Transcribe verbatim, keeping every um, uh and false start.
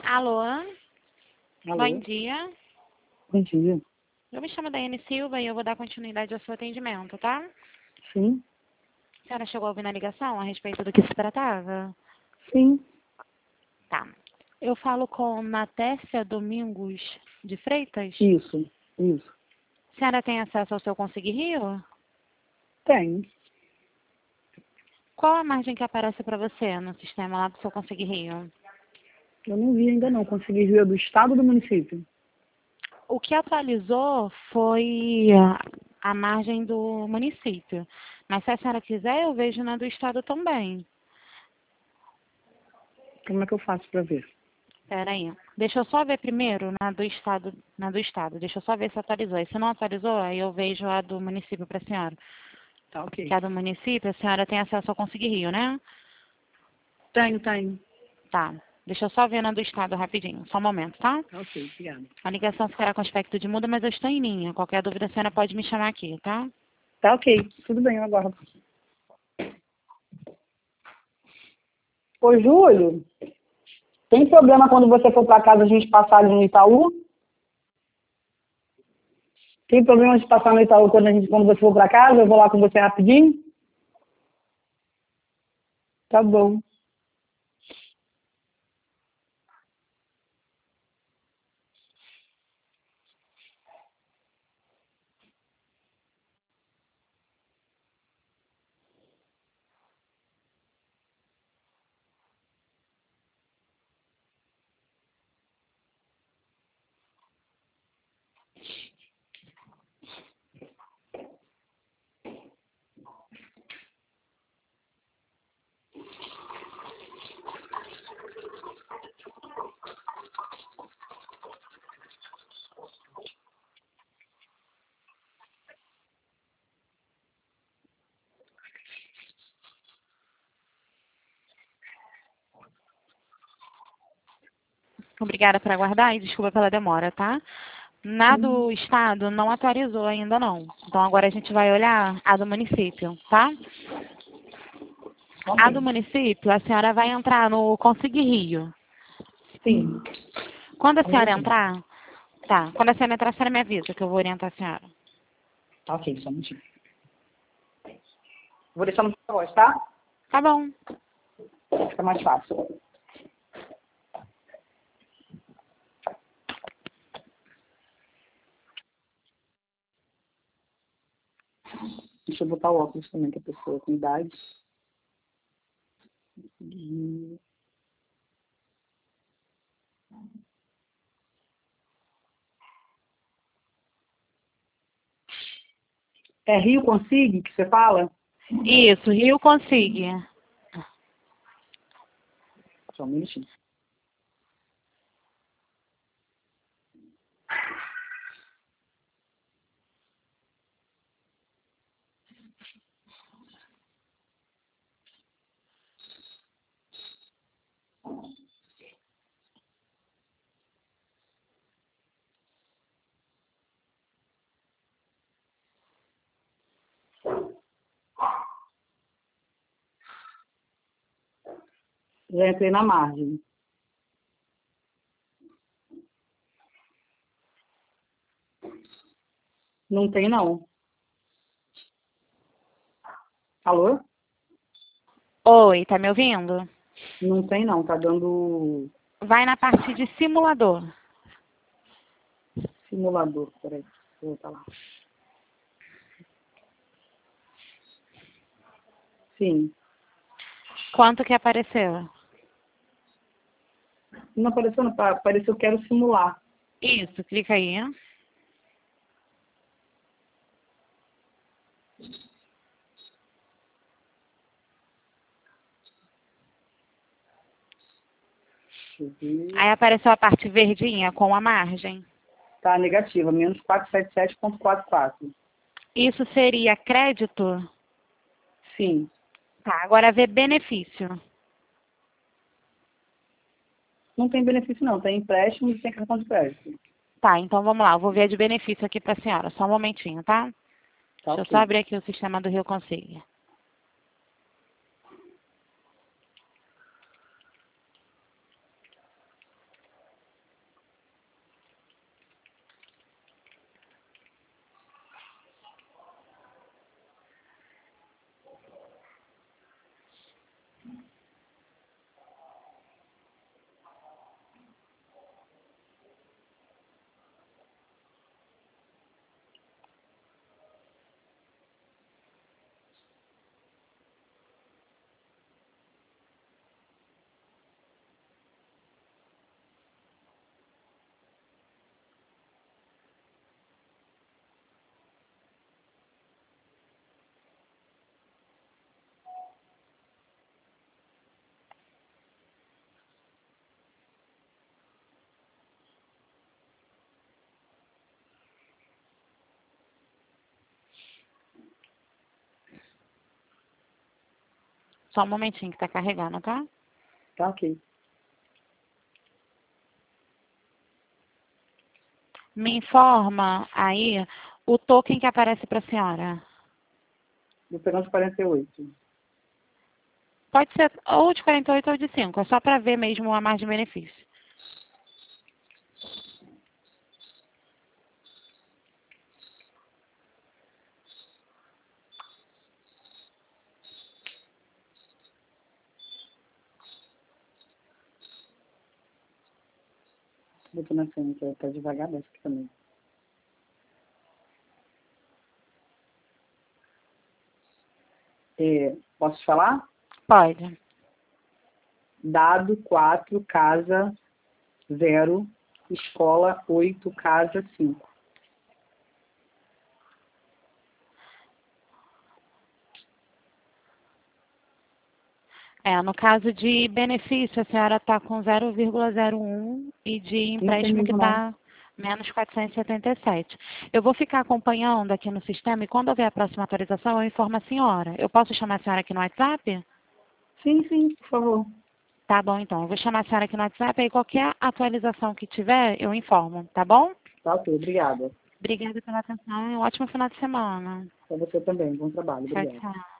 Alô? Alô? Bom dia. Bom dia. Eu me chamo Daiane Silva e eu vou dar continuidade ao seu atendimento, tá? Sim, A senhora chegou a ouvir na ligação a respeito do que se tratava? sim, Tá. Eu falo com Natécia Domingos de Freitas? isso, isso. A senhora tem acesso ao seu Consegui Rio? Tem. Qual a margem que aparece para você no sistema lá do seu Consegui Rio? Eu não vi ainda não. Consegui ver do estado ou do município? O que atualizou foi a margem do município. Mas se a senhora quiser, eu vejo na do estado também. Como é que eu faço para ver? Espera aí. Deixa eu só ver primeiro na do estado, na do estado. Deixa eu só ver se atualizou. E se não atualizou, aí eu vejo a do município para a senhora. Tá, ok. Que a do município, a senhora tem acesso ao Consegui Rio, né? Tenho, tenho. Tá. Deixa eu só ver na do estado rapidinho. Só um momento, tá? Tá, ok, obrigada. A ligação ficará com aspecto de muda, mas eu estou em linha. Qualquer dúvida, a senhora pode me chamar aqui, tá? Tá, ok. Tudo bem, eu aguardo. Ô, Júlio, tem problema quando você for para casa a gente passar ali no Itaú? Tem problema de passar no Itaú quando, a gente, quando você for para casa? Eu vou lá com você rapidinho? Tá bom. Obrigada por aguardar e desculpa pela demora, tá? Na Hum, do estado não atualizou ainda não. Então agora a gente vai olhar a do município, tá? tá A do bem. município, a senhora vai entrar no Consegui Rio. Sim. Quando a Só um senhora minutinho. entrar, tá, quando a senhora entrar, a senhora me avisa que eu vou orientar a senhora. Tá, ok, só um minutinho. Vou deixar no seu voz, tá? Tá bom. Fica mais fácil. Deixa eu botar o óculos também, que a pessoa com idade. Hum. É Rio Consigue que você fala? Isso, Rio Consigue. Só um minutinho. Já entrei na margem. Não tem, não. Alô? Oi, tá me ouvindo? Não tem, não. Tá dando Vai na parte de simulador. simulador. Peraí, vou voltar lá. Sim. Quanto que apareceu? Não apareceu, não. Apareceu quero simular. Isso, clica aí. Deixa eu ver. Aí apareceu a parte verdinha com a margem. Tá negativa, menos quatrocentos e setenta e sete ponto quarenta e quatro. Isso seria crédito? Sim. Tá, agora ver benefício. Não tem benefício, não. Tem empréstimo e tem cartão de crédito. Tá, então vamos lá. Eu vou ver a de benefício aqui pra senhora. Só um momentinho, tá? Tá Deixa eu só ok. abrir aqui o sistema do Rio Consigue. Só um momentinho que está carregando, tá? Tá ok. Me informa aí o token que aparece para a senhora. Vou pegar uns quarenta e oito. Pode ser ou de quarenta e oito ou de cinco. É só para ver mesmo a margem de benefício. Botou na cena, que tá devagar dessa aqui também. É, posso falar? Pode. Dado quatro, casa zero, escola oito, casa cinco. É, no caso de benefício, a senhora está com zero vírgula zero um e de Não tem empréstimo que mesmo não. está menos quatrocentos e setenta e sete. Eu vou ficar acompanhando aqui no sistema e quando houver a próxima atualização, eu informo a senhora. Eu posso chamar a senhora aqui no WhatsApp? Sim, sim, por favor. Tá bom, então. Eu vou chamar a senhora aqui no WhatsApp e qualquer atualização que tiver, eu informo, tá bom? Tá ok, obrigada. Obrigada pela atenção e um ótimo final de semana. Para você também, bom trabalho, Tchau, obrigada. tchau.